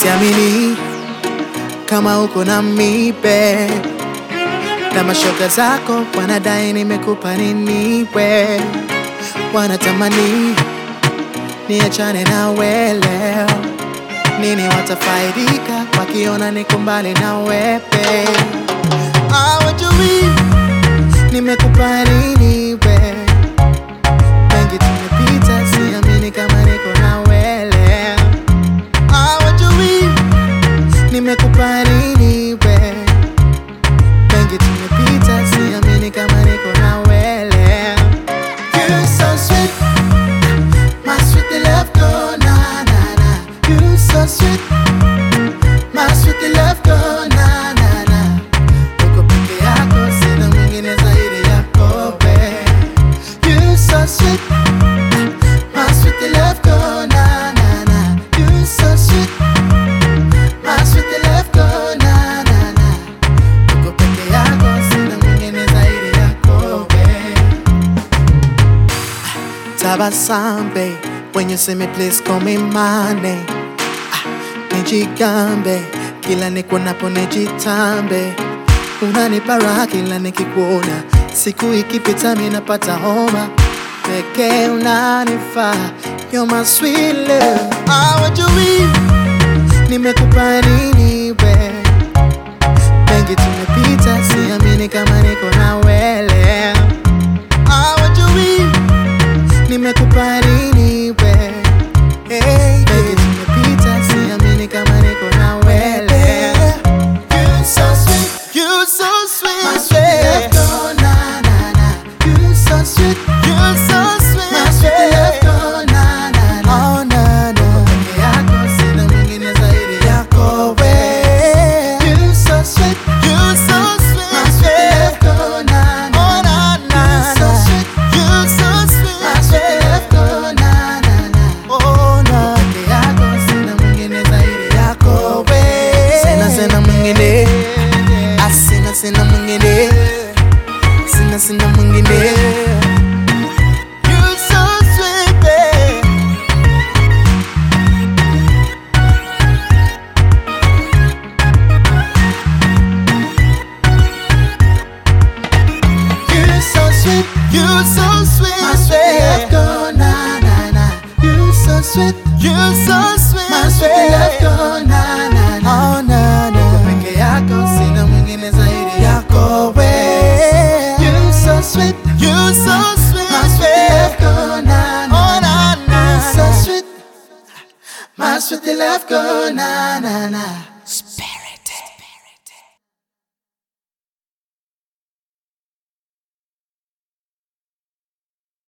Siamini kama uko na mipe na mashoga zako wanadai nimekupa nini we. Wanatamani niachane nawe leo, nini watafaidika wakiona niko mbali na wewe? Hawajui nimekupa nini we. Mengi tumepita, siamini kama niko na wewe leo. Hawajui nimekupa nini we. Mengi tumepita, siamini kama niko na wewe leo. You so sweet, my sweet love go na na na. You so sweet, my sweet love go na na na. Uko peke yako, sina mwingine zaidi yako we. You so sweet, my sweet love go na na na. You so sweet, my sweet love go na na na. Uko peke yako, sina mwingine zaidi yako we. Tabasambe, when you see me please call me my name. Nijigambe, kila nikuonapo nijitambe. Unanipa raha kila nikikuona, siku ikipita mimi napata homa. Pekee unanifaa, you're my sweet love. Hawajui nimekupa nini we. Mengi tumepita, siamini kama niko na wewe leo. Hawajui nimekupa nini we. Mengi tumepita, siamini kama niko na wewe leo. You so sweet, you so sweet, my sweet love go na na na. You so sweet, you so sweet, my sweet love go na na na. Oh na na, peke yako, sina mwingine zaidi yako we. You so sweet, you so sweet, my sweet love go na na. Oh na na, you so sweet, you so sweet, my sweet love go na na na. Oh na, peke yako, sina mwingine zaidi yako we. Sina mwingine, sina mwingine, sina mwingine. You so sweet babe. You so sweet, you so sweet, my sweet love go na na na. You so sweet, you so sweet, my sweet love go na na na. Oh na na, peke yako, sina mwingine zaidi yako we. You so sweet, you so sweet, my sweet love go na na. Oh na na, you so sweet, my sweet love go na na na.